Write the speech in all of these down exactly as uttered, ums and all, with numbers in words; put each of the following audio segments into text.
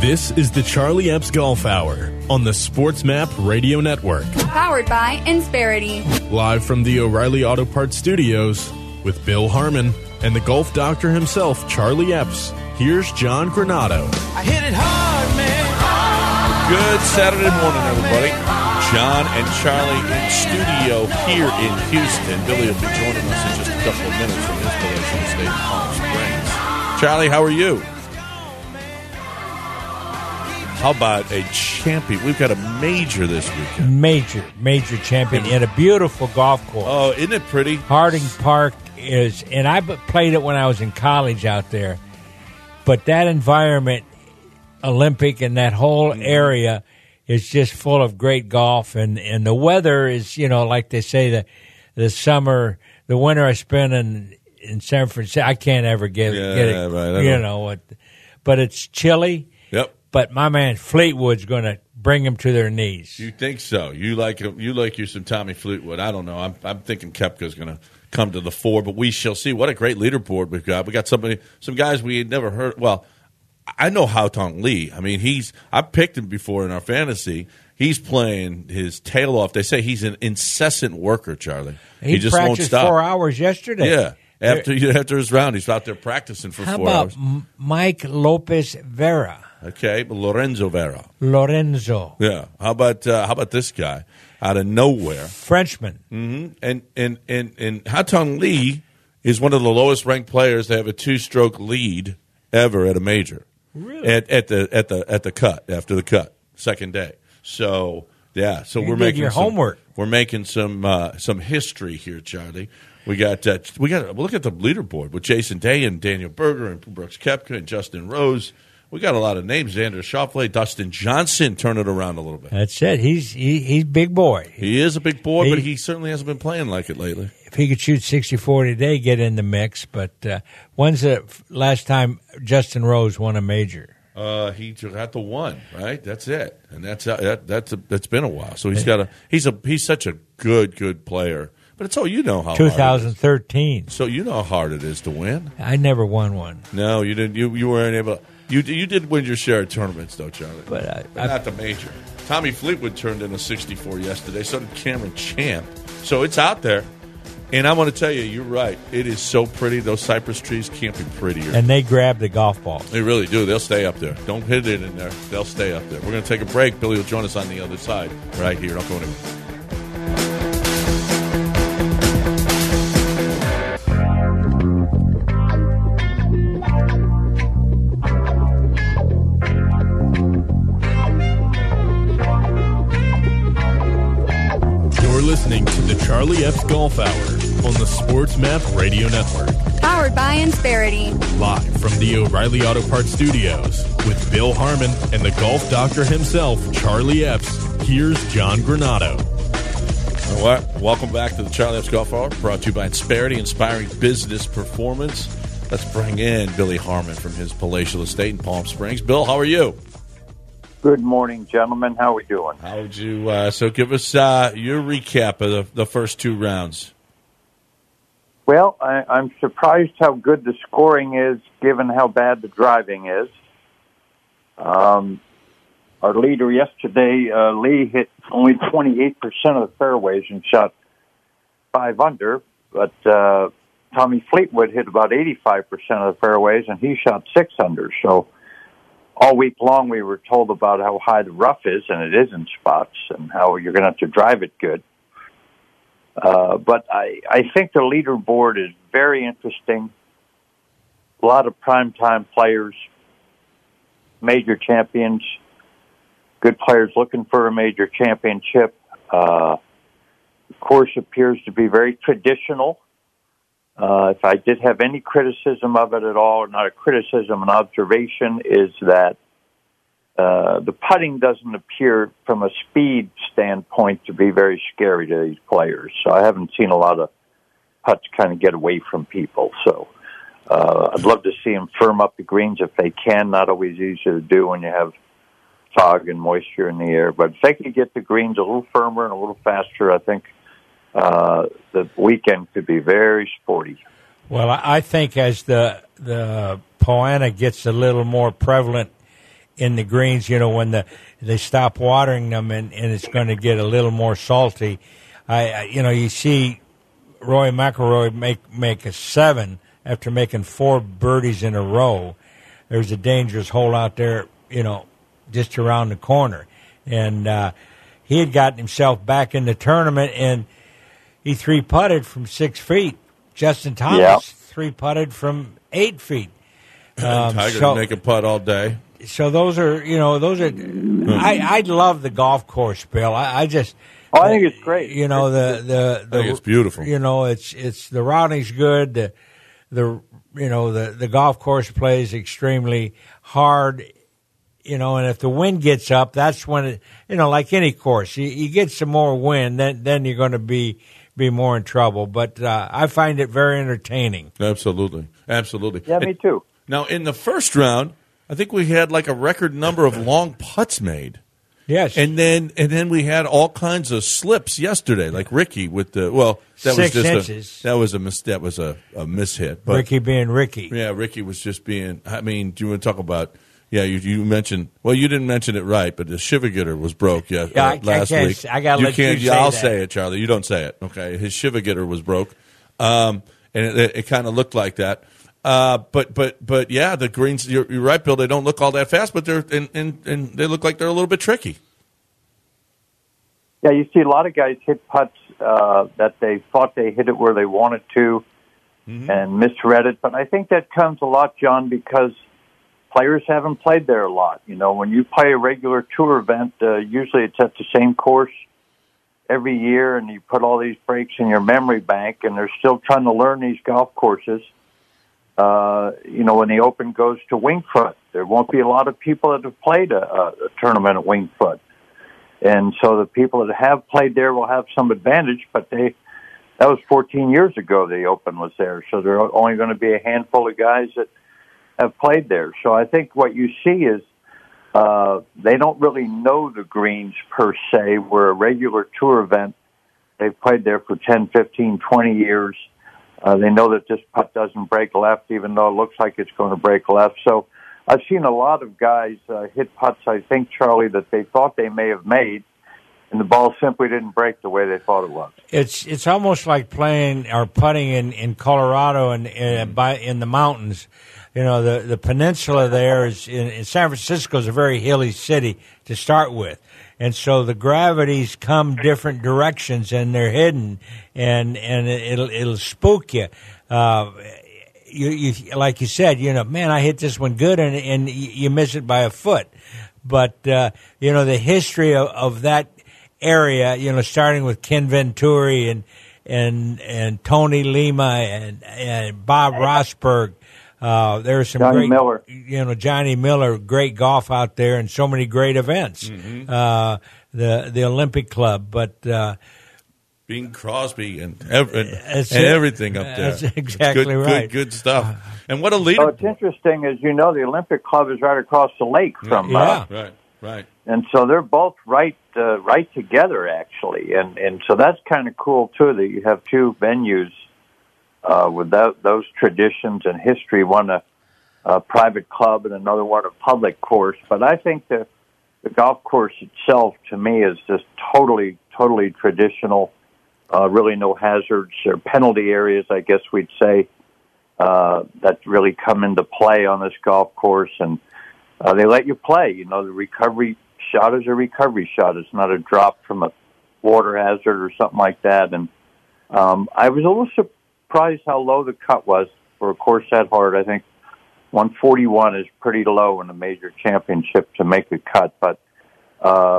This is the Charlie Epps Golf Hour on the SportsMap Radio Network. Powered by Insperity. Live from the O'Reilly Auto Parts Studios with Bill Harmon and the golf doctor himself, Charlie Epps. Here's John Granado. I hit it hard, man. Good Saturday morning, everybody. John and Charlie in studio here in Houston. Billy will be joining us in just a couple of minutes from his Palatial Estate in Palm Springs. Charlie, how are you? How about a champion? We've got a major this weekend. Major, major champion in a beautiful golf course. Oh, isn't it pretty? Harding Park is, and I played it when I was in college out there, but that environment, Olympic and that whole area is just full of great golf, and, and the weather is, you know, like they say, the the summer, the winter I spent in, in San Francisco, I can't ever get, yeah, get it, right, you know, what, but it's chilly. Yep. But my man Fleetwood's going to bring them to their knees. You think so? You like you like you some Tommy Fleetwood? I don't know. I'm I'm thinking Koepka's going to come to the fore, but we shall see. What a great leaderboard we've got. We got somebody, some guys we had never heard. Well, I know Haotong Li. I mean, he's I've picked him before in our fantasy. He's playing his tail off. They say he's an incessant worker, Charlie. He, he just won't practiced stop. four hours yesterday. Yeah. After after his round, he's out there practicing for How four about hours. M- Mike Lopez Vera? Okay, Lorenzo Vera. Lorenzo. Yeah. How about uh, how about this guy out of nowhere? Frenchman. Mm-hmm. And and and and Haotong Li is one of the lowest ranked players to have a two stroke lead ever at a major. Really? At at the at the at the cut after the cut second day. So yeah. So You we're did making your some, homework. We're making some uh, some history here, Charlie. We got uh, we got look at the leaderboard with Jason Day and Daniel Berger and Brooks Koepka and Justin Rose. We got a lot of names. Xander Schauffele, Dustin Johnson, turn it around a little bit. That's it. He's he, he's big boy. He is a big boy, He- but he certainly hasn't been playing like it lately. If he could shoot sixty forty today, get in the mix. But uh, when's the f- last time Justin Rose won a major? Uh, he got the one, right? That's it, and that's uh, that, that's a, that's been a while. So he's got a he's a he's such a good good player. But it's all you know how hard it twenty thirteen. is. So you know how hard it is to win. I never won one. No, you didn't. You you weren't able. You you did win your share of tournaments, though, Charlie. But I- But not the major. Tommy Fleetwood turned in a sixty-four yesterday. So did Cameron Champ. So it's out there. And I want to tell you, you're right. It is so pretty. Those cypress trees can't be prettier. And they grab the golf balls. They really do. They'll stay up there. Don't hit it in there. They'll stay up there. We're going to take a break. Billy will join us on the other side right here. Don't go anywhere. You're listening to the Charlie Epps Golf Hour on the SportsMap Radio Network. Powered by Insperity. Live from the O'Reilly Auto Parts Studios with Bill Harmon and the golf doctor himself, Charlie Epps. Here's John Granado. All right. Welcome back to the Charlie Epps Golf Hour, brought to you by Insperity, inspiring business performance. Let's bring in Billy Harmon from his palatial estate in Palm Springs. Bill, how are you? Good morning, gentlemen. How are we doing? How would you? Uh, so, give us uh, your recap of the, the first two rounds. Well, I, I'm surprised how good the scoring is, given how bad the driving is. Um, our leader yesterday, uh, Lee, hit only twenty-eight percent of the fairways and shot five under, but uh, Tommy Fleetwood hit about eighty-five percent of the fairways, and he shot six under. So all week long we were told about how high the rough is, and it is in spots, and how you're going to have to drive it good. Uh, but I, I think the leaderboard is very interesting. A lot of primetime players, major champions, good players looking for a major championship. Uh, the course appears to be very traditional. Uh, if I did have any criticism of it at all, not a criticism, an observation, is that uh, the putting doesn't appear from a speed standpoint to be very scary to these players. So I haven't seen a lot of putts kind of get away from people. So uh, I'd love to see them firm up the greens if they can. Not always easy to do when you have fog and moisture in the air. But if they could get the greens a little firmer and a little faster, I think Uh, the weekend could be very sporty. Well, I I think as the the Poa annua gets a little more prevalent in the greens, you know, when the they stop watering them and, and it's going to get a little more salty. I, I you know, you see Roy McIlroy make make a seven after making four birdies in a row. There's a dangerous hole out there, you know, just around the corner. And uh, he had gotten himself back in the tournament, and he three-putted from six feet. Justin Thomas yep. three-putted from eight feet. Um, Tiger so, make a putt all day. So those are, you know, those are. I I love the golf course, Bill. I, I just. Oh, I think it's great. You know the the, the I think it's beautiful. You know, it's it's the routing's good. The the you know the the golf course plays extremely hard. You know, and if the wind gets up, that's when it. You know, like any course, you, you get some more wind, then then you're going to be. be more in trouble, but uh, I find it very entertaining. Absolutely, absolutely. Yeah, me too. Now, in the first round, I think we had like a record number of long putts made. Yes, and then and then we had all kinds of slips yesterday, like Ricky with the well, that Six was just inches. a that was a mis, that was a, a mishit. But, Ricky being Ricky. Yeah, Ricky was just being. I mean, do you want to talk about? Yeah, you, you mentioned. Well, you didn't mention it right, but the Shivagitter was broke. Yeah, yeah uh, I, last I week. I got to let can't, you say I'll that. say it, Charlie. You don't say it. Okay, his Shivagitter was broke, um, and it, it, it kind of looked like that. Uh, but but but yeah, the greens. You're, you're right, Bill. They don't look all that fast, but they're and, and, and they look like they're a little bit tricky. Yeah, you see a lot of guys hit putts uh, that they thought they hit it where they wanted to, mm-hmm. and misread it. But I think that comes a lot, John, because players haven't played there a lot. You know, when you play a regular tour event, uh, usually it's at the same course every year, and you put all these breaks in your memory bank, and they're still trying to learn these golf courses. Uh, you know, when the Open goes to Winged Foot, there won't be a lot of people that have played a, a, a tournament at Winged Foot. And so the people that have played there will have some advantage, but they that was fourteen years ago the Open was there, so there are only going to be a handful of guys that have played there. So I think what you see is uh, they don't really know the greens per se. Where a regular tour event, they've played there for ten, fifteen, twenty years. Uh, they know that this putt doesn't break left, even though it looks like it's going to break left. So I've seen a lot of guys uh, hit putts, I think, Charlie, that they thought they may have made, and the ball simply didn't break the way they thought it was. It's it's almost like playing or putting in, in Colorado and uh, by in the mountains. You know, the, the peninsula there is in, in San Francisco is a very hilly city to start with. And so the gravities come different directions and they're hidden and, and it'll, it'll spook you. Uh, you, you, like you said, you know, man, I hit this one good and, and you miss it by a foot. But, uh, you know, the history of, of that area, you know, starting with Ken Venturi and, and, and Tony Lima and, and Bob Rosberg. Uh, there's some Johnny great, Miller. you know, Johnny Miller, great golf out there, and so many great events. Mm-hmm. Uh, the the Olympic Club, but uh, Bing Crosby and, ev- and, and everything up there. That's exactly good, right. Good, good stuff. And what a leader! Oh, it's interesting, as you know, the Olympic Club is right across the lake from. Yeah, uh, right, right. And so they're both right, uh, right together, actually, and and so that's kind of cool too. That you have two venues. Uh, with that, those traditions and history, one a, a private club and another one a public course. But I think the, the golf course itself, to me, is just totally, totally traditional. Uh, really no hazards or penalty areas, I guess we'd say, uh, that really come into play on this golf course. And uh, they let you play. You know, the recovery shot is a recovery shot. It's not a drop from a water hazard or something like that. And um, I was a little surprised. Surprised how low the cut was for a course that hard. I think one forty-one is pretty low in a major championship to make a cut. But uh,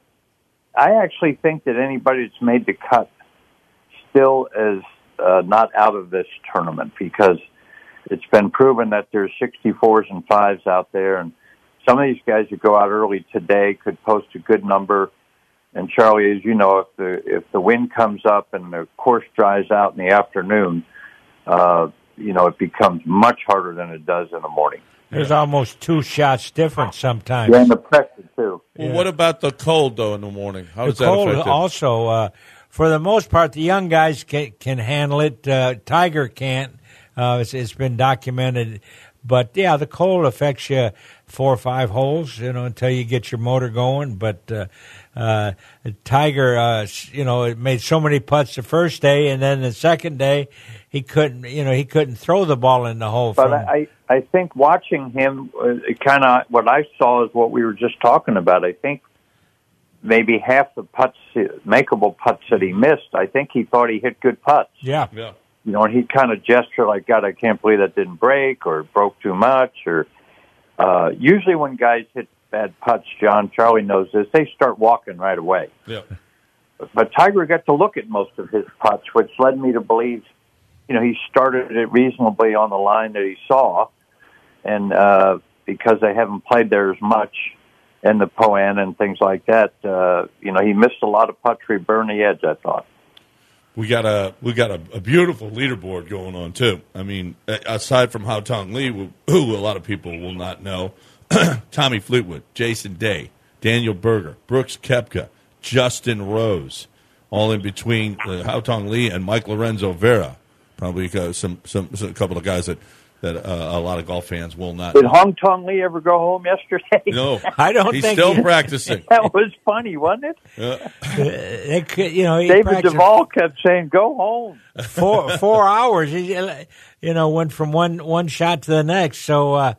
I actually think that anybody that's made the cut still is uh, not out of this tournament because it's been proven that there's sixty-fours and fives out there, and some of these guys that go out early today could post a good number. And Charlie, as you know, if the if the wind comes up and the course dries out in the afternoon, uh, you know, it becomes much harder than it does in the morning. There's almost two shots different sometimes. Yeah, and the pressure too. Well, Yeah. what about the cold though in the morning? How The does that cold affect it? also, uh, for the most part, the young guys can, can handle it. Uh, Tiger can't. Uh, it's, it's been documented. But yeah, the cold affects you four or five holes, you know, until you get your motor going. But uh, uh, Tiger, uh, you know, made so many putts the first day, and then the second day, he couldn't, you know, he couldn't throw the ball in the hole. But from, I, I think watching him, uh, kind of what I saw is what we were just talking about. I think maybe half the putts, makeable putts that he missed, I think he thought he hit good putts. Yeah. Yeah. You know, and he'd kind of gesture like, God, I can't believe that didn't break or broke too much. Or uh, usually when guys hit bad putts, John, Charlie knows this, they start walking right away. Yeah. But, but Tiger got to look at most of his putts, which led me to believe, you know, he started it reasonably on the line that he saw. And uh, because they haven't played there as much in the Poan and things like that, uh, you know, he missed a lot of putts where he burned the edge, I thought. We got a we got a, a beautiful leaderboard going on too. I mean, aside from Hao Tong Lee, who, who a lot of people will not know, Tommy Fleetwood, Jason Day, Daniel Berger, Brooks Koepka, Justin Rose, all in between uh, Hao Tong Lee and Mike Lorenzo Vera. Probably uh, some, some some a couple of guys that that uh, a lot of golf fans will not. Did Hong Tong Lee ever go home yesterday? No, I don't he's think still he- practicing. That was funny, wasn't it? Yeah. they could, you know, he David practiced Duvall kept saying, "Go home." four four hours. He, you know, went from one one shot to the next. So uh,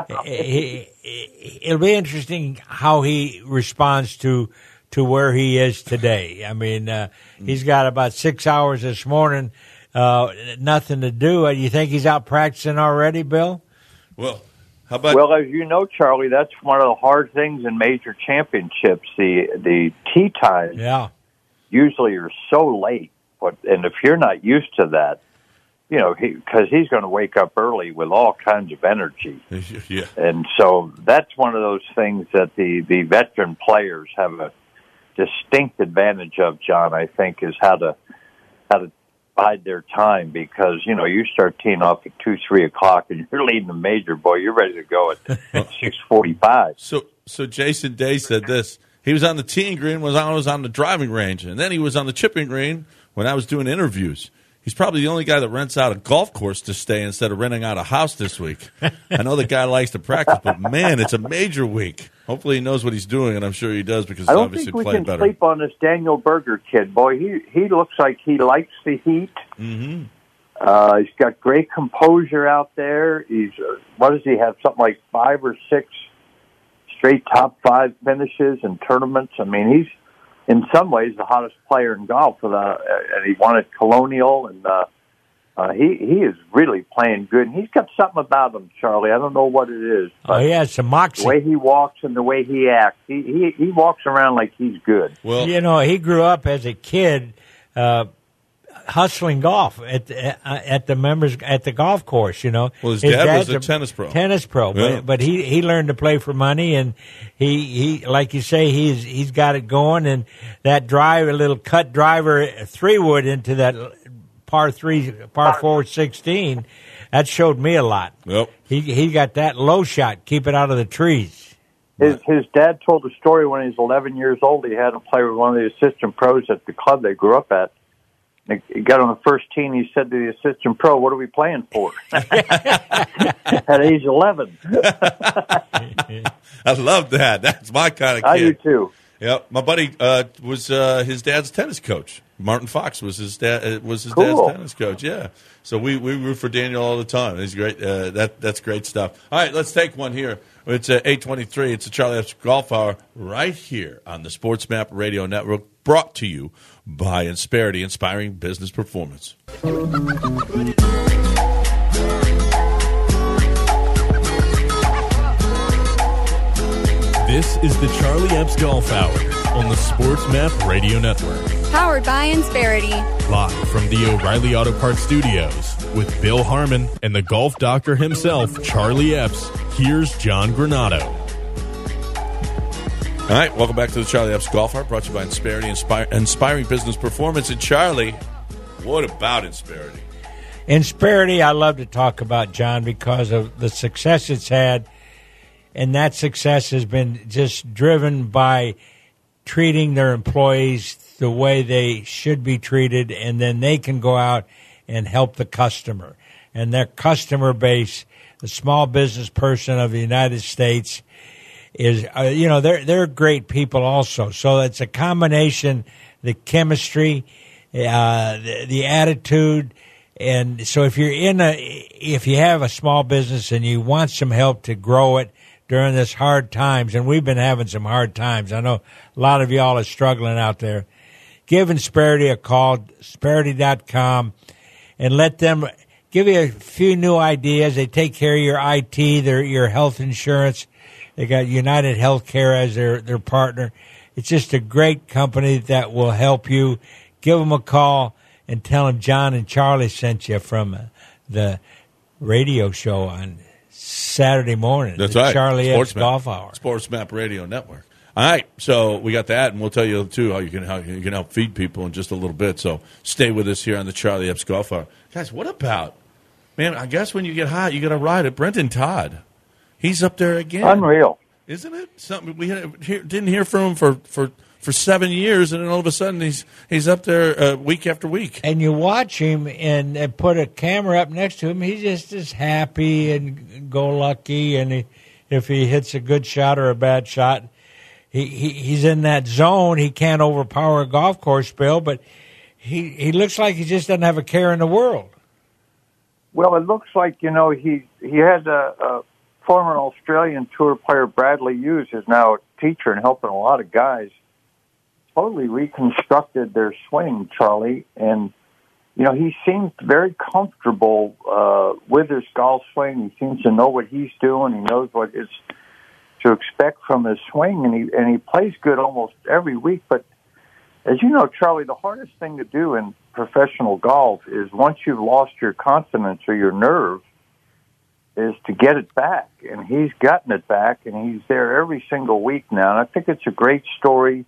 he, he, it'll be interesting how he responds to to where he is today. I mean, uh, he's got about six hours this morning. Uh, nothing to do. You think he's out practicing already, Bill? Well, how about Well, as you know, Charlie, that's one of the hard things in major championships. The the tee times Yeah. usually are so late, but and if you're not used to that, you know, because he, he's going to wake up early with all kinds of energy, yeah? and so that's one of those things that the the veteran players have a distinct advantage of. John, I think, is how to how to bide their time, because you know you start teeing off at two, three o'clock, and you're leading the major. Boy, you're ready to go at six forty-five. So, so Jason Day said this. He was on the teeing green when I was on the driving range, and then he was on the chipping green when I was doing interviews. He's probably the only guy that rents out a golf course to stay instead of renting out a house this week. I know the guy likes to practice, but man, it's a major week. Hopefully he knows what he's doing, and I'm sure he does, because I he's don't obviously think we playing can better. sleep on this Daniel Berger kid. Boy, he he looks like he likes the heat. Mm-hmm. Uh, he's got great composure out there. He's uh, what does he have? Something like five or six straight top five finishes in tournaments. I mean, he's in some ways the hottest player in golf. Uh, and he won at Colonial, and uh, uh, he he is really playing good. And he's got something about him, Charlie. I don't know what it is. Oh, he has some The moxie. way he walks and the way he acts, he he, he walks around like he's good. Well, You know, he grew up as a kid uh, hustling golf at the, uh, at the members at the golf course. You know, Well, his dad was dad's a tennis pro. Tennis pro, Yeah. but but he, he learned to play for money, and he, he like you say, he's he's got it going, and that drive, a little cut driver three wood into that par three, par four sixteen, that showed me a lot. Yep. He he got that low shot, keep it out of the trees. His his dad told a story when he was eleven years old. He had him play with one of the assistant pros at the club they grew up at. He got on the first tee, and he said to the assistant pro, "What are we playing for?" At age eleven. I love that. That's my kind of kid. I do too. Yep, my buddy uh, was uh, his dad's tennis coach. Martin Fox was his dad. Uh, was his Cool. dad's tennis coach. Yeah, so we, we root for Daniel all the time. He's great. Uh, that that's great stuff. All right, let's take one here. It's uh, eight twenty three. It's the Charlie Epps Golf Hour right here on the Sports Map Radio Network, brought to you by Insperity, inspiring business performance. This is the Charlie Epps Golf Hour on the Sports Map Radio Network. Powered by Insperity. Live from the O'Reilly Auto Parts Studios with Bill Harmon and the golf doctor himself, Charlie Epps. Here's John Granado. All right, welcome back to the Charlie Epps Golf Hour, brought to you by Insperity, inspire, inspiring business performance. And Charlie, what about Insperity? Insperity, I love to talk about, John, because of the success it's had, and that success has been just driven by treating their employees the way they should be treated, and then they can go out and help the customer. And their customer base, a small business person of the United States, is uh, you know they're they're great people also. So it's a combination, the chemistry, uh, the, the attitude, and so if you're in a if you have a small business and you want some help to grow it during this hard times, and we've been having some hard times. I know a lot of y'all are struggling out there. Give Insperity a call, Insperity dot com, and let them give you a few new ideas. They take care of your I T, their your health insurance. They got United Healthcare as their, their partner. It's just a great company that will help you. Give them a call and tell them John and Charlie sent you from the radio show on Saturday morning. That's the right. Charlie Sports X Map. Golf Hour. Sports Map Radio Network. All right, so we got that, and we'll tell you too how you can how you can help feed people in just a little bit. So stay with us here on the Charlie Epps Golf Hour, guys. What about, man? I guess when you get hot, you got to ride it. Brendan Todd, he's up there again. Unreal, isn't it? Something we had, hear, didn't hear from him for, for, for seven years, and then all of a sudden he's he's up there uh, week after week. And you watch him and uh, put a camera up next to him. He's just as happy and go lucky, and he, if he hits a good shot or a bad shot. He, he he's in that zone. He can't overpower a golf course, Bill, but he he looks like he just doesn't have a care in the world. Well, it looks like, you know, he he had a, a former Australian tour player, Bradley Hughes, is now a teacher and helping a lot of guys. Totally reconstructed their swing, Charlie, and you know he seems very comfortable uh, with his golf swing. He seems to know what he's doing. He knows what is to expect from his swing, and he and he plays good almost every week. But as you know, Charlie, the hardest thing to do in professional golf is once you've lost your confidence or your nerve, is to get it back. And he's gotten it back, and he's there every single week now. And I think it's a great story.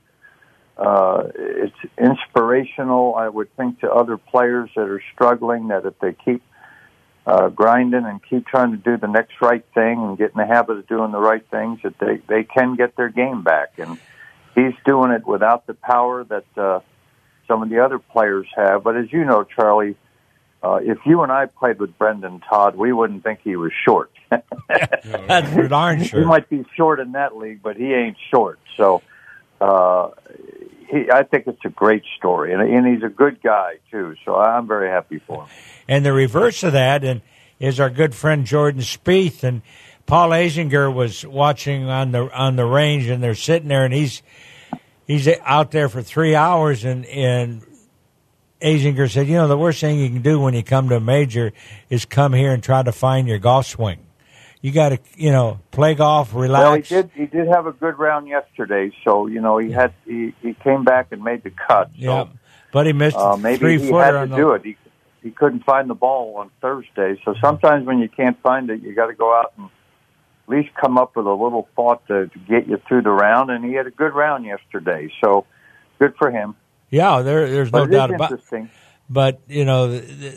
Uh, it's inspirational, I would think, to other players that are struggling, that if they keep Uh, grinding and keep trying to do the next right thing and get in the habit of doing the right things, that they, they can get their game back. And he's doing it without the power that uh, some of the other players have. But as you know, Charlie, uh, if you and I played with Brendan Todd, we wouldn't think he was short. That's for darn sure. He might be short in that league, but he ain't short. So uh, he, I think it's a great story. And, and he's a good guy, too. So I'm very happy for him. And the reverse of that and is our good friend Jordan Spieth. And Paul Azinger was watching on the on the range, and they're sitting there, and he's he's out there for three hours. And, and Azinger said, you know, the worst thing you can do when you come to a major is come here and try to find your golf swing. You got to, you know, play golf, relax. Well, he did. He did have a good round yesterday, so you know he had he, he came back and made the cut. So, yeah, but he missed uh, maybe three he footer had to on do the, it. He, He couldn't find the ball on Thursday. So sometimes when you can't find it, you got to go out and at least come up with a little thought to, to get you through the round. And he had a good round yesterday. So good for him. Yeah, there, there's but no it doubt is about it. Interesting. But, you know,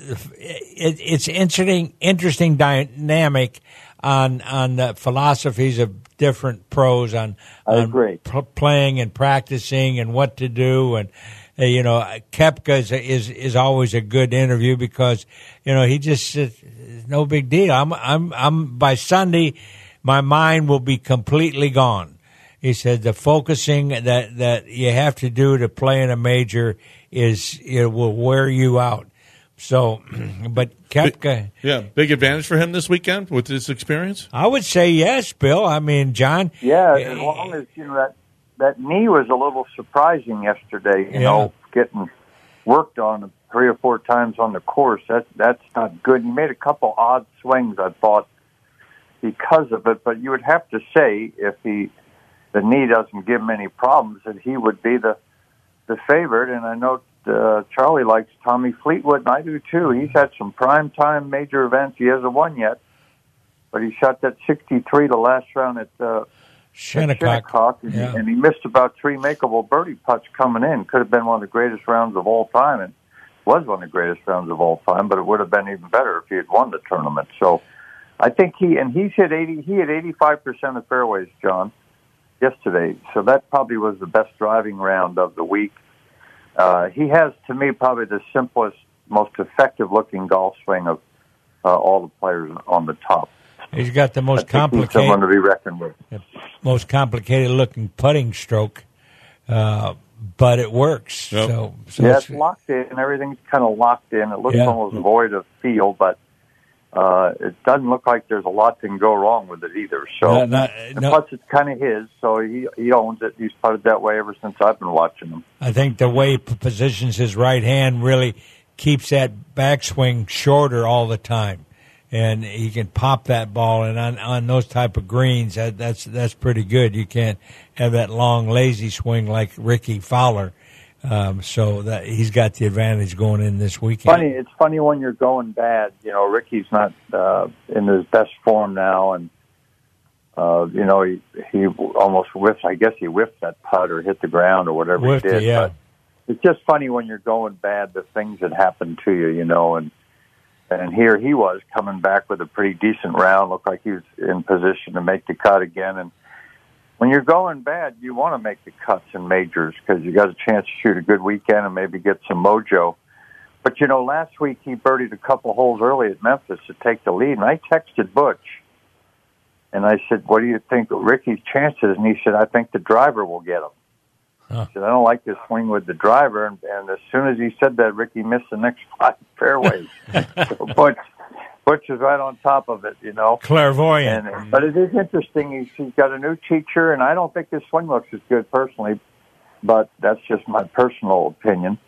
it, it's interesting, interesting dynamic on on the philosophies of different pros on, I on agree. P- playing and practicing and what to do. And, Uh, you know, Koepka is, is is always a good interview because, you know, he just said, no big deal. I'm I'm I'm by Sunday, my mind will be completely gone. He said the focusing that, that you have to do to play in a major is it will wear you out. So, but Koepka, yeah, big advantage for him this weekend with this experience. I would say yes, Bill. I mean, John. Yeah, as long as you know that. That knee was a little surprising yesterday, you Yeah. know, getting worked on three or four times on the course. That, that's not good. He made a couple odd swings, I thought, because of it. But you would have to say, if he the knee doesn't give him any problems, that he would be the the favorite. And I know uh, Charlie likes Tommy Fleetwood, and I do too. He's had some prime-time major events. He hasn't won yet, but he shot that sixty-three the last round at uh Shinnecock, Shinnecock and, yeah. and he missed about three makeable birdie putts coming in. Could have been one of the greatest rounds of all time, and was one of the greatest rounds of all time. But it would have been even better if he had won the tournament. So, I think he and he's hit eighty. He hit eighty-five percent of fairways, John, yesterday. So that probably was the best driving round of the week. Uh, he has, to me, probably the simplest, most effective-looking golf swing of uh, all the players on the top. He's got the most I think he's complicated, someone to be reckoned with. most complicated looking putting stroke, uh, but it works. Yep. So, so Yeah, it's, it's locked in. Everything's kind of locked in. It looks Yeah. almost void of feel, but uh, it doesn't look like there's a lot that can go wrong with it either. So, No, no, and no. plus it's kind of his, so he he owns it. He's putted that way ever since I've been watching him. I think the way he p- positions his right hand really keeps that backswing shorter all the time, and he can pop that ball. And on, on those type of greens, that, that's that's pretty good. You can't have that long lazy swing like Ricky Fowler. Um, so that he's got the advantage going in this weekend. Funny, it's funny when you're going bad. You know, Ricky's not uh, in his best form now, and uh, you know he he almost whiffed. I guess he whiffed that putt or hit the ground or whatever Whiffed he did. it, yeah. But it's just funny when you're going bad, the things that happen to you. You know, and and here he was coming back with a pretty decent round. Looked like he was in position to make the cut again, and when you're going bad, you want to make the cuts in majors because you got a chance to shoot a good weekend and maybe get some mojo. But, you know, last week he birdied a couple holes early at Memphis to take the lead, and I texted Butch. And I said, what do you think of Ricky's chances? And he said, I think the driver will get him. Huh. He said, I don't like this swing with the driver. And, and as soon as he said that, Ricky missed the next five fairways. So Butch, Butch is right on top of it, you know. Clairvoyant. And, but it is interesting. He's, he's got a new teacher, and I don't think his swing looks as good personally, but that's just my personal opinion.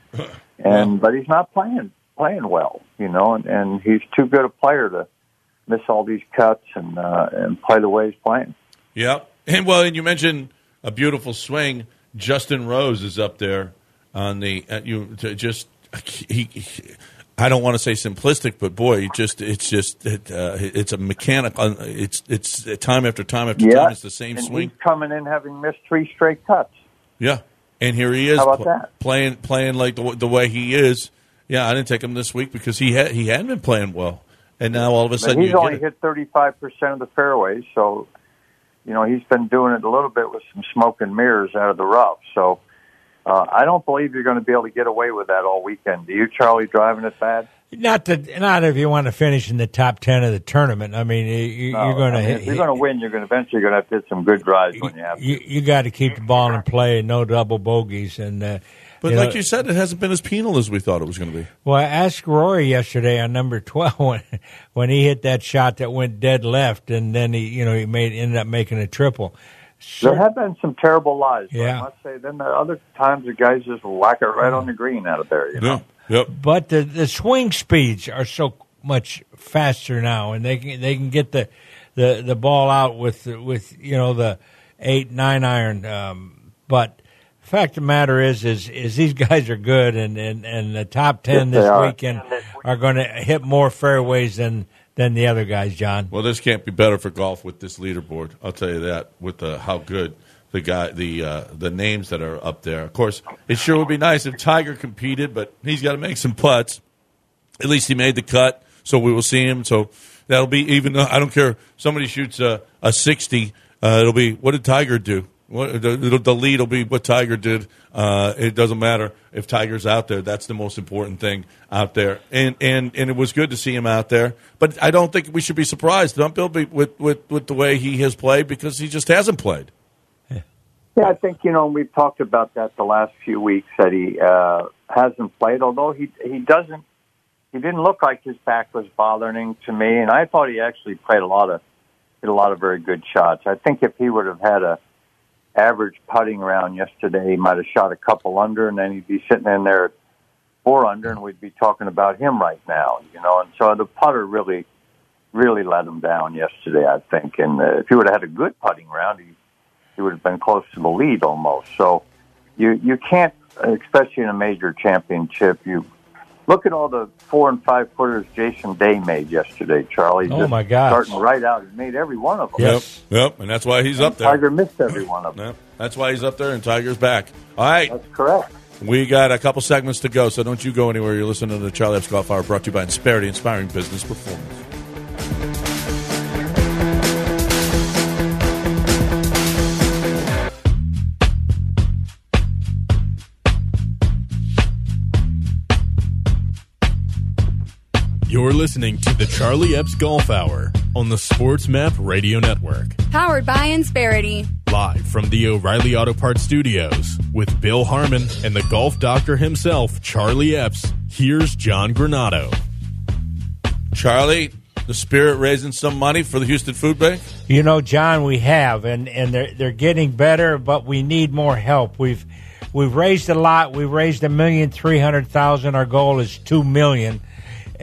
And but he's not playing playing well, you know, and, and he's too good a player to miss all these cuts and uh, and play the way he's playing. Yep. And well, and you mentioned a beautiful swing. Justin Rose is up there on the uh, you to just he. he I don't want to say simplistic, but boy, it just it's just it, uh, it's a mechanical. It's it's time after time after Yeah, time. It's the same and swing. he's coming in having missed three straight cuts. Yeah, and here he is How about pl- that? playing playing like the, the way he is. Yeah, I didn't take him this week because he had he hadn't been playing well, and now all of a But sudden he's you only get it. hit thirty-five percent of the fairways, so you know he's been doing it a little bit with some smoke and mirrors out of the rough. So uh, I don't believe you're going to be able to get away with that all weekend. Do you, Charlie, driving it bad? Not that, not if you want to finish in the top ten of the tournament. I mean, you, No, you're going I mean, to if you're going to win, you're going to eventually going to have to hit some good drives when you have to. You, you got to keep the ball in play, no double bogeys, and uh, But you like know, you said, it hasn't been as penal as we thought it was going to be. well, I asked Rory yesterday on number twelve when, when he hit that shot that went dead left, and then he, you know, he made ended up making a triple. There have been some terrible lies. But Yeah. I must say, then the other times the guys just whack it right on the green out of there. You know? Yeah. Yep. But the the swing speeds are so much faster now, and they can they can get the the, the ball out with with you know the eight nine iron. Um, but the fact of the matter is is is these guys are good, and and, and the top ten Yes, they this are. weekend are going to hit more fairways than than the other guys, John. Well, this can't be better for golf with this leaderboard. I'll tell you that. With the how good the guy, the uh, the names that are up there. Of course, it sure would be nice if Tiger competed, but he's got to make some putts. At least he made the cut, so we will see him. So that'll be even. though I don't care. Somebody shoots a, a sixty. Uh, it'll be what did Tiger do? What, the, the lead will be what Tiger did. Uh, it doesn't matter if Tiger's out there. That's the most important thing out there. And and, and it was good to see him out there. But I don't think we should be surprised, don't Bill, with, with, with the way he has played because he just hasn't played. Yeah, I think, you know, we've talked about that the last few weeks, that he uh, hasn't played, although he he doesn't, he didn't look like his back was bothering him to me, and I thought he actually played a lot of, hit a lot of very good shots. I think if he would have had a average putting round yesterday, he might have shot a couple under, and then he'd be sitting in there at four under, and we'd be talking about him right now, you know, and so the putter really, really let him down yesterday, I think, and uh, if he would have had a good putting round, he he would have been close to the lead almost. So you you can't, especially in a major championship, you look at all the four and five footers Jason Day made yesterday, Charlie. Oh, Just my gosh. Starting right out, he made every one of them. Yes. Yep, yep, and that's why he's up there. Tiger missed every one of them. Yep, that's why he's up there, and Tiger's back. All right, That's correct. we got a couple segments to go, so don't you go anywhere. You're listening to the Charlie Epps Golf Hour, brought to you by Insperity, inspiring business performance. You're You're listening to the Charlie Epps Golf Hour on the Sports Map Radio Network. Powered by Insperity. Live from the O'Reilly Auto Parts Studios with Bill Harmon and the golf doctor himself, Charlie Epps. Here's John Granado. Charlie, the Spirit raising some money for the Houston Food Bank? You know, John, we have, and, and they're they're getting better, but we need more help. We've we've raised a lot. We've raised a million three hundred thousand. Our goal is two million, uh,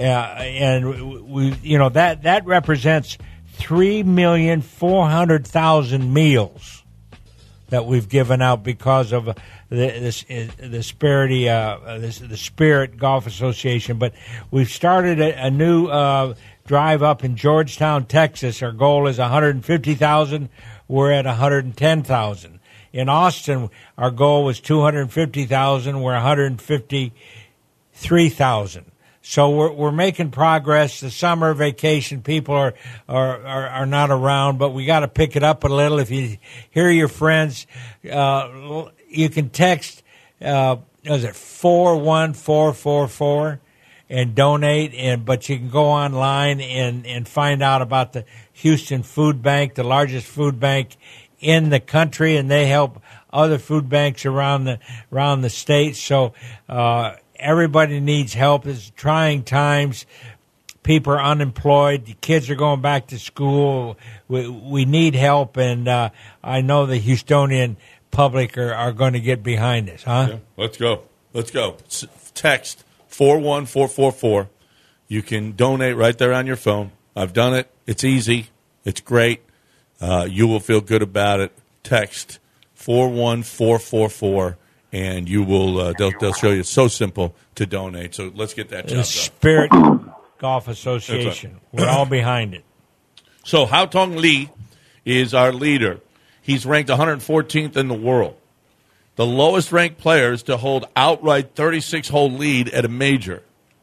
and we you know that that represents three million four hundred thousand meals that we've given out because of the this the Spirit uh, this, the Spirit Golf Association. But we've started a, a new uh, drive up in Georgetown, Texas. Our goal is one hundred fifty thousand. We're at one hundred ten thousand. In Austin, our goal was two hundred fifty thousand. We're one hundred fifty-three thousand. So we're we're making progress. The summer vacation people are are, are, are not around, but we got to pick it up a little. If you hear your friends, uh, you can text. Uh, is it four one four four four and donate? And but you can go online and and find out about the Houston Food Bank, the largest food bank in the country, and they help other food banks around the around the state. So. Uh, Everybody needs help. It's trying times. People are unemployed. The kids are going back to school. We, we need help, and uh, I know the Houstonian public are, are going to get behind this, huh? Yeah, let's go. Let's go. S- text four one four four four. You can donate right there on your phone. I've done it. It's easy. It's great. Uh, you will feel good about it. Text four one four four four. And you will, uh, they'll, they'll show you. It's so simple to donate. So let's get that job The done. Spirit Golf Association. We're all behind it. So Hao Tong Lee is our leader. He's ranked one hundred fourteenth in the world. The lowest ranked players to hold outright thirty-six hole lead at a major.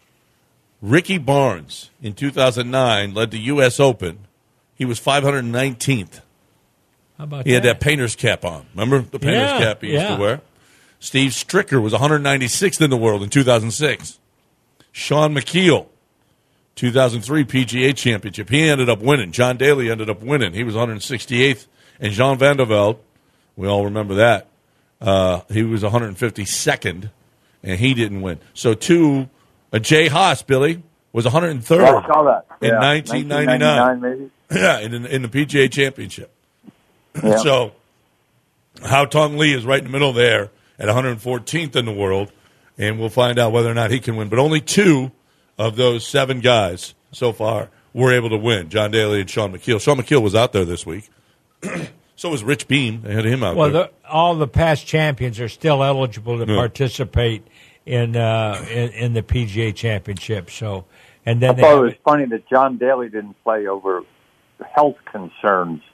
Ricky Barnes in two thousand nine led the U S Open. He was five hundred nineteenth. How about He that? had that painter's cap on. Remember the painter's Yeah, cap he used yeah. to wear? Steve Stricker was one hundred ninety-sixth in the world in two thousand six. Sean McKeel, two thousand three P G A Championship. He ended up winning. John Daly ended up winning. He was one hundred sixty-eighth. And Jean Van der Velde, we all remember that, uh, he was one hundred fifty-second, and he didn't win. So, two, uh, Jay Haas, Billy, was one hundred third Yeah, I saw that. in Yeah, nineteen ninety-nine. nineteen ninety-nine maybe. Yeah, in, in the P G A Championship. Yeah. So, Hao Tong Lee is right in the middle there at one hundred fourteenth in the world, and we'll find out whether or not he can win. But only two of those seven guys so far were able to win, John Daly and Sean McKeel. Sean McKeel was out there this week. So was Rich Beam. They had him out Well, there. the, all the past champions are still eligible to Yeah. participate in, uh, in in the P G A Championship. So, and then I they thought it have was it- funny that John Daly didn't play over health concerns.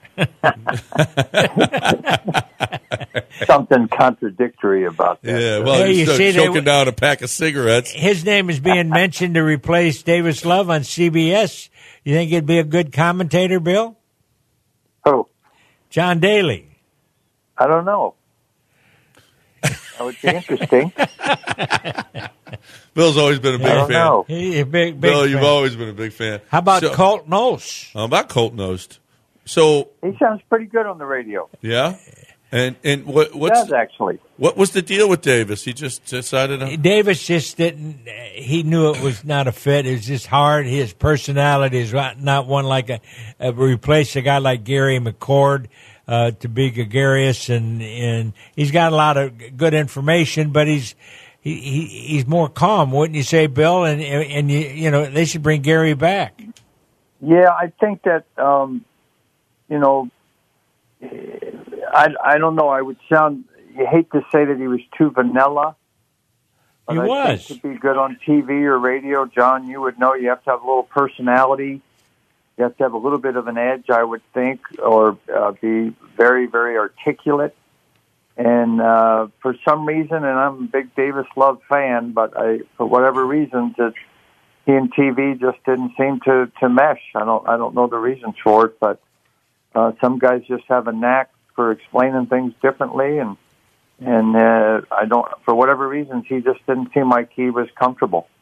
Something contradictory about that. yeah, well, Hey, he's you still see, they choking w- down a pack of cigarettes. his name is being mentioned to replace Davis Love on C B S. You think he'd be a good commentator, Bill? Oh, John Daly. I don't know. That would be interesting. Bill's always been a big I don't fan. know. He's a big, big Bill, you've fan. always been a big fan. How about so, Colt Knost? How about Colt Knost? So, He sounds pretty good on the radio. yeah? And and what He what's does, actually. what was the deal with Davis? He just decided on Davis just didn't. He knew it was not a fit. It was just hard. His personality is not not one like a, a replace a guy like Gary McCord uh, to be gregarious, and and he's got a lot of good information, but he's he, he he's more calm, wouldn't you say, Bill? And and you you know they should bring Gary back. Yeah, I think that, um, you know, I, I don't know. I would sound, you hate to say that he was too vanilla. But He I was. think to be good on T V or radio, John, you would know you have to have a little personality. You have to have a little bit of an edge, I would think, or uh, be very, very articulate. And uh, for some reason, and I'm a big Davis Love fan, but I, for whatever reasons, it's, he and T V just didn't seem to, to mesh. I don't I don't know the reasons for it, but uh, some guys just have a knack for explaining things differently, and and uh, I don't for whatever reasons he just didn't seem like he was comfortable.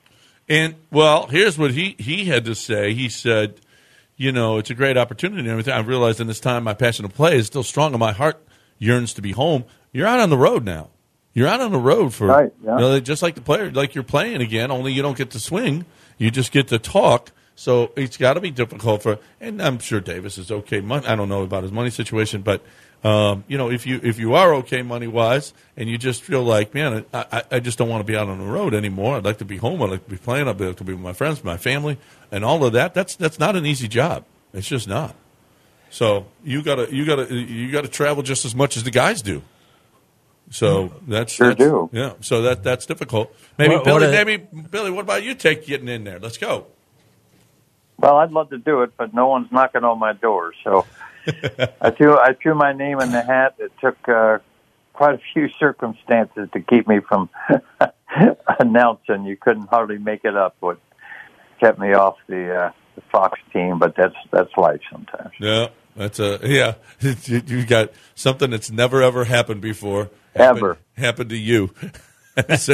And, well, here's what he, he had to say. He said, you know, it's a great opportunity and everything. I realized in this time my passion to play is still strong and my heart yearns to be home. You're out on the road now. You're out on the road for, right, yeah. you know, just like the player, like you're playing again, only you don't get to swing. You just get to talk. So it's got to be difficult for, and I'm sure Davis is okay. I don't know about his money situation, but um, you know, if you if you are okay money wise, and you just feel like, man, I, I just don't want to be out on the road anymore. I'd like to be home. I'd like to be playing. I'd like to be with my friends, my family, and all of that. That's that's not an easy job. It's just not. So you gotta you gotta you gotta travel just as much as the guys do. So that's sure that's, do. Yeah. So that that's difficult. Maybe What- Billy. what are- maybe Billy. What about you? Take getting in there. Let's go. Well, I'd love to do it, but no one's knocking on my door. So I threw I threw my name in the hat. It took uh, quite a few circumstances to keep me from announcing. You couldn't hardly make it up. What kept me off the, uh, the Fox team, but that's that's life sometimes. Yeah, that's a yeah. You got something that's never ever happened before. Ever. happened, happened to you. So-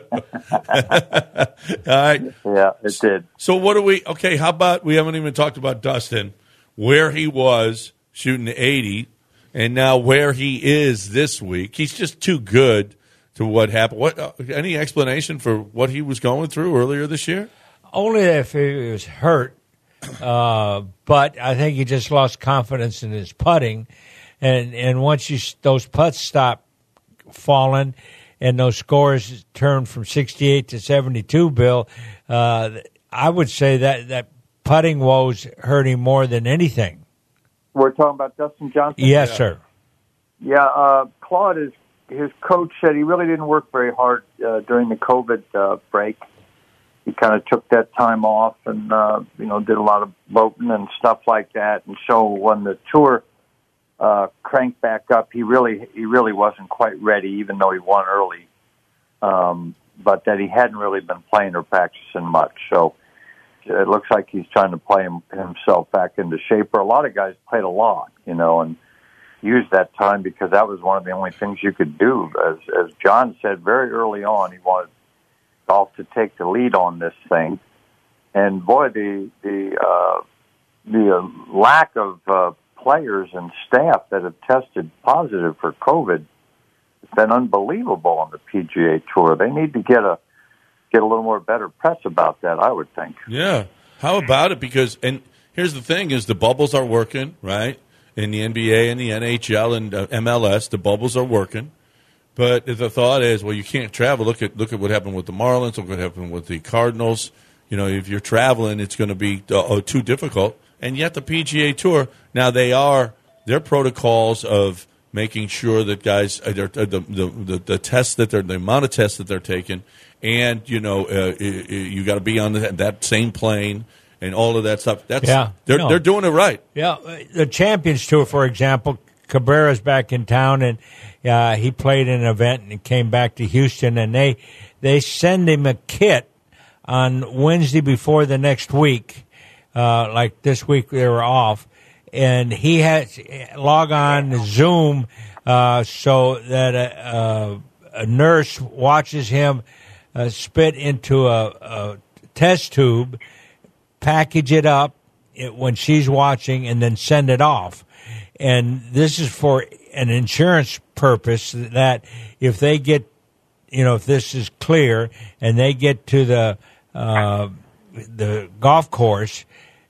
All right. Yeah, it did. So what do we? Okay, how about we haven't even talked about Dustin, where he was shooting eighty, and now where he is this week. He's just too good to what happened. What? Uh, any explanation for what he was going through earlier this year? Only if he was hurt, uh, but I think he just lost confidence in his putting, and and once you those putts stop falling, and those scores turn from sixty-eight to seventy-two, Bill, uh, I would say that that putting woes hurt him more than anything. We're talking about Dustin Johnson? Yes, Yeah. sir. Yeah, uh, Claude, is, his coach said he really didn't work very hard uh, during the COVID uh, break. He kind of took that time off and, uh, you know, did a lot of boating and stuff like that. And so when the tour uh, cranked back up, he really he really wasn't quite ready, even though he won early. Um, but that he hadn't really been playing or practicing much. So it looks like he's trying to play him, himself back into shape. Where a lot of guys played a lot, you know, and used that time because that was one of the only things you could do. As as John said very early on, he wanted golf to take the lead on this thing. And boy, the the uh, the uh, lack of uh, players and staff that have tested positive for COVID has been unbelievable on the P G A Tour. They need to get a get a little more better press about that, I would think. Yeah. How about it? Because, and here's the thing, is the bubbles are working, right? In the N B A and the N H L and uh, M L S, the bubbles are working. But the thought is, well, you can't travel. Look at look at what happened with the Marlins. Look what happened with the Cardinals. You know, if you're traveling, it's going to be uh, too difficult. And yet the P G A Tour, now they are, their protocols of making sure that guys, uh, the, the, the, the tests that they're, the amount of tests that they're taking, and, you know, uh, you got to be on the, that same plane and all of that stuff. That's, Yeah, they're, no. they're doing it right. Yeah, the Champions Tour, for example, Cabrera's back in town, and uh, he played an event and came back to Houston, and they they send him a kit on Wednesday before the next week. Uh, like this week they were off, and he has log on Zoom uh, so that a, a, a nurse watches him uh, spit into a, a test tube, package it up it, when she's watching, and then send it off. And this is for an insurance purpose, that if they get, you know, if this is clear and they get to the uh, the golf course,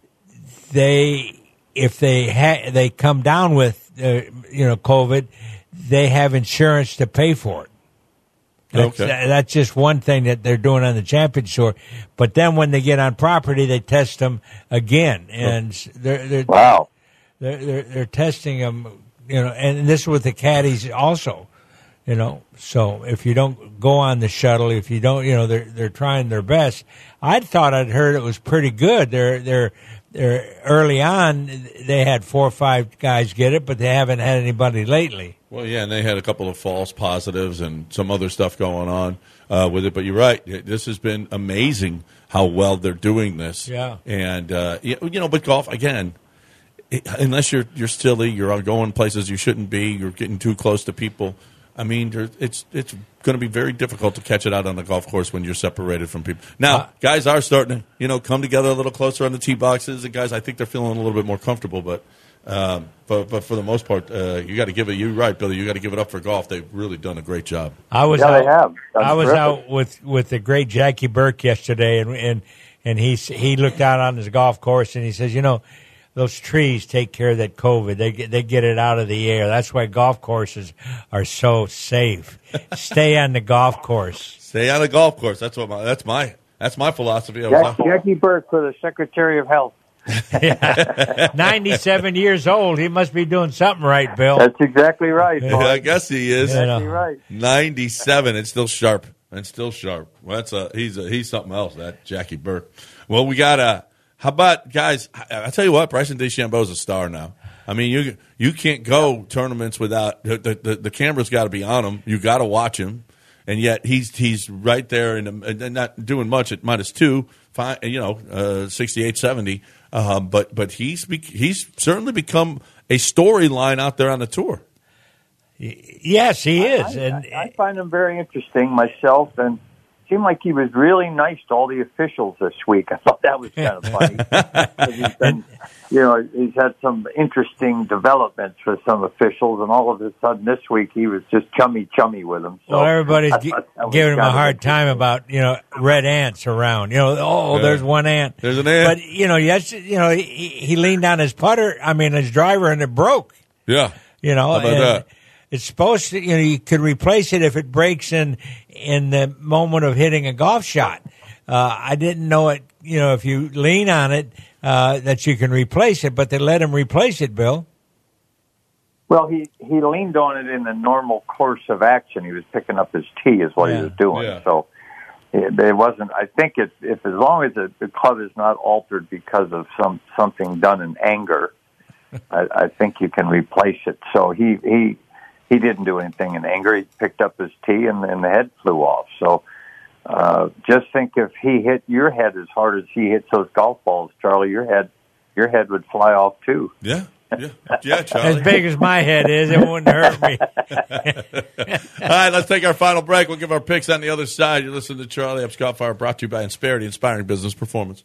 they if they ha- they come down with uh, you know COVID, they have insurance to pay for it. That's, Okay. that's just one thing that they're doing on the Champions Tour. But then when they get on property, they test them again, and they're they're, Wow. they're they're they're testing them. You know, and this is with the caddies also. You know, so if you don't go on the shuttle, if you don't, you know, they're they're trying their best. I thought I'd heard it was pretty good. They're they're they're early on. They had four or five guys get it, but they haven't had anybody lately. Well, yeah, and they had a couple of false positives and some other stuff going on uh, with it. But you're right. This has been amazing how well they're doing this. Yeah. And, uh, you know, but golf, again, it, unless you're you're silly, you're going places you shouldn't be, you're getting too close to people, I mean, there, it's it's going to be very difficult to catch it out on the golf course when you're separated from people. Now, uh, guys are starting to, you know, come together a little closer on the tee boxes. The guys, I think they're feeling a little bit more comfortable, but um, but, but for the most part, uh, you got to give it. You're right, Billy. You got to give it up for golf. They've really done a great job. I was yeah, out, they have. That's I was terrific. out with, with the great Jackie Burke yesterday, and and and he he looked out on his golf course and he says, you know, those trees take care of that COVID. They get they get it out of the air. That's why golf courses are so safe. Stay on the golf course. Stay on the golf course. That's what my that's my that's my philosophy. Jack, Jackie Burke for the Secretary of Health. ninety-seven years old. He must be doing something right, Bill. That's exactly right. Yeah, I guess he is. You know. Exactly right. ninety-seven and still sharp. And still sharp. Well, that's a he's a, he's something else. That Jackie Burke. Well, we got a. How about guys? I, I tell you what, Bryson DeChambeau is a star now. I mean, you you can't go tournaments without the the, the camera's got to be on him. You got to watch him, and yet he's he's right there and and not doing much at minus two. Fine, you know, uh, sixty-eight, seventy. Um, but but he's he's certainly become a storyline out there on the tour. Yes, he is. I, and I, I find him very interesting myself, and it seemed like he was really nice to all the officials this week. I thought that was kind of funny. 'Cause he's been, you know, he's had some interesting developments with some officials, and all of a sudden this week he was just chummy chummy with them. So well, everybody's I gi- thought that was giving him kind a of hard time interesting. about, you know, red ants around. You know, oh, Yeah. there's one ant. There's an ant. But you know, yes, you know, he, he leaned on his putter. I mean, his driver, and it broke. Yeah. You know, How about and that? it's supposed to. You know, you could replace it if it breaks in in the moment of hitting a golf shot. Uh, I didn't know it. You know, if you lean on it, uh, that you can replace it. But they let him replace it, Bill. Well, he, he leaned on it in the normal course of action. He was picking up his tee is what Yeah. he was doing. Yeah. So it, it wasn't, I think it, if as long as it, the club is not altered because of some something done in anger, I, I think you can replace it. So he, he, he didn't do anything in anger. He picked up his tee and, and the head flew off. So uh, just think if he hit your head as hard as he hits those golf balls, Charlie, your head, your head would fly off too. Yeah. Yeah. Yeah, Charlie. As big as my head is, it wouldn't hurt me. All right, let's take our final break. We'll give our picks on the other side. You're listening to Charlie Epps Golf Hour, brought to you by Insperity, inspiring business performance.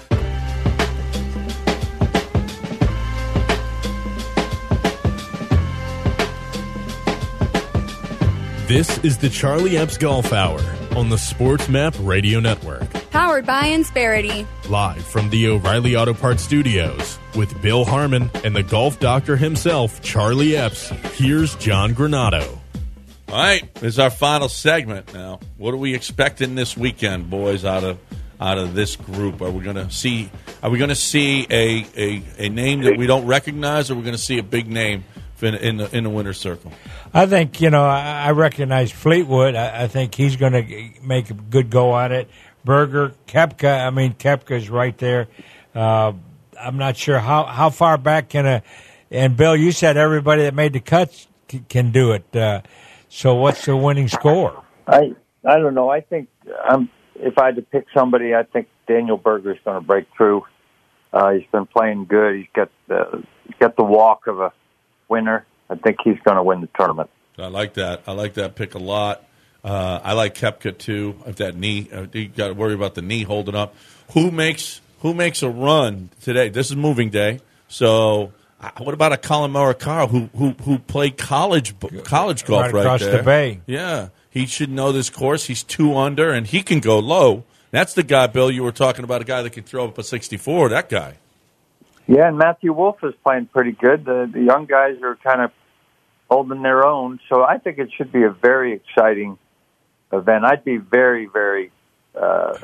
This is the Charlie Epps Golf Hour on the Sports Map Radio Network. Powered by Insperity. Live from the O'Reilly Auto Parts Studios with Bill Harmon and the golf doctor himself, Charlie Epps. Here's John Granado. All right, this is our final segment now. What are we expecting this weekend, boys, out of out of this group? Are we going to see are we going to see a, a, a name that we don't recognize, or are we going to see a big name in, in the in the winner's circle? I think, you know, I, I recognize Fleetwood. I, I think he's going to make a good go at it. Berger, Koepka, I mean, Koepka's right there. Uh, I'm not sure how, how far back can a – and, Bill, you said everybody that made the cuts c- can do it. Uh, so what's the winning score? I I don't know. I think um, if I had to pick somebody, I think Daniel Berger's going to break through. Uh, he's been playing good. He's got the, he's got the walk of a winner. I think he's going to win the tournament. I like that. I like that pick a lot. Uh, I like Koepka too. If that knee, uh, you got to worry about the knee holding up. Who makes who makes a run today? This is moving day. So, uh, what about a Colin Morikawa who who who played college college golf Right right, across there? the bay. Yeah, he should know this course. He's two under, and he can go low. That's the guy, Bill. You were talking about, a guy that can throw up a sixty-four. That guy. Yeah, and Matthew Wolff is playing pretty good. The, the young guys are kind of holding their own. So I think it should be a very exciting event. I'd be very, very uh,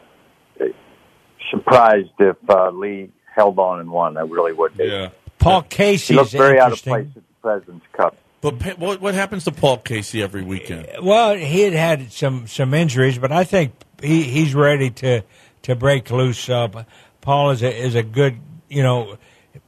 surprised if uh, Lee held on and won. I really would be. Yeah. Paul He Casey's looked very out of interesting. place at the President's Cup. But pa- what what happens to Paul Casey every weekend? Well, he had had some, some injuries, but I think he, he's ready to, to break loose. Uh, Paul is a, is a good, you know,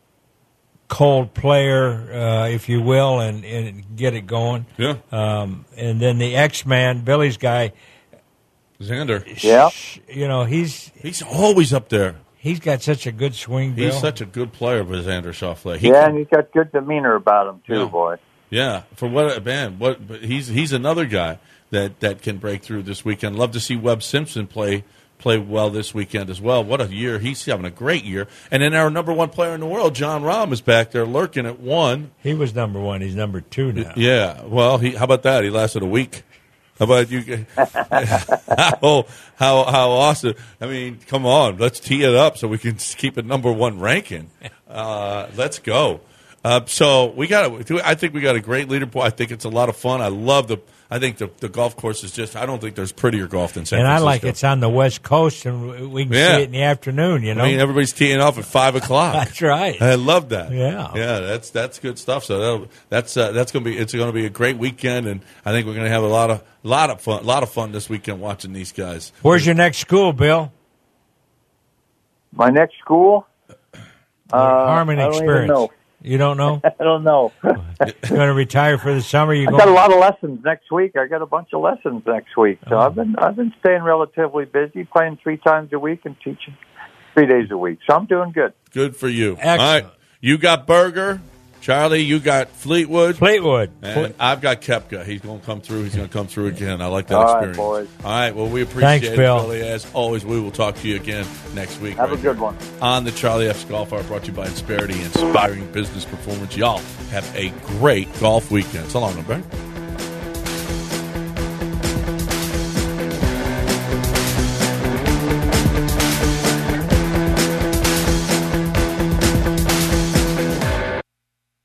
cold player, uh, if you will, and, and get it going. Yeah. Um, and then the X-Man, Billy's guy, Xander. Yeah. you know, he's He's always up there. he's got such a good swing, Bill. He's such a good player, but Xander Schauffele. He Yeah, can- and he's got good demeanor about him, too, Yeah. boy. Yeah, for what man, what but he's he's another guy that, that can break through this weekend. Love to see Webb Simpson play play well this weekend as well. What a year. He's having a great year. And then our number one player in the world, John Rahm, is back there lurking at one. He was number one. He's number two now. Yeah. Well, he, how about that? He lasted a week. How about you? how, how how awesome. I mean, come on. Let's tee it up so we can keep it number one ranking. Uh, let's go. Uh, so we got. I think we got a great leaderboard. I think it's a lot of fun. I love the. I think the, the golf course is just. I don't think there's prettier golf than San and Francisco. I like it's on the West Coast, and we can Yeah. see it in the afternoon. You know, I mean, everybody's teeing off at five o'clock. That's right. I love that. Yeah. yeah. That's that's good stuff. So that'll, that's uh, that's going to be it's going to be a great weekend, and I think we're going to have a lot of lot of fun, lot of fun this weekend watching these guys. Where's your next school, Bill? My next school? Uh, Harmon I don't even Experience. know. You don't know? I don't know. You're going to retire for the summer? You I going? got a lot of lessons next week. I got a bunch of lessons next week, so oh. I've been I've been staying relatively busy, playing three times a week and teaching three days a week. So I'm doing good. Good for you. Excellent. All right, you got Berger, Charlie. You got Fleetwood. Fleetwood. And I've got Koepka. He's going to come through. He's going to come through again. I like that All right, experience. boys. All right. Well, we appreciate Thanks, it, Bill. Billy. As always, we will talk to you again next week. Have right a good here one. On the Charlie F's Golf Hour, brought to you by Insperity, inspiring business performance. Y'all have a great golf weekend. So long, everybody.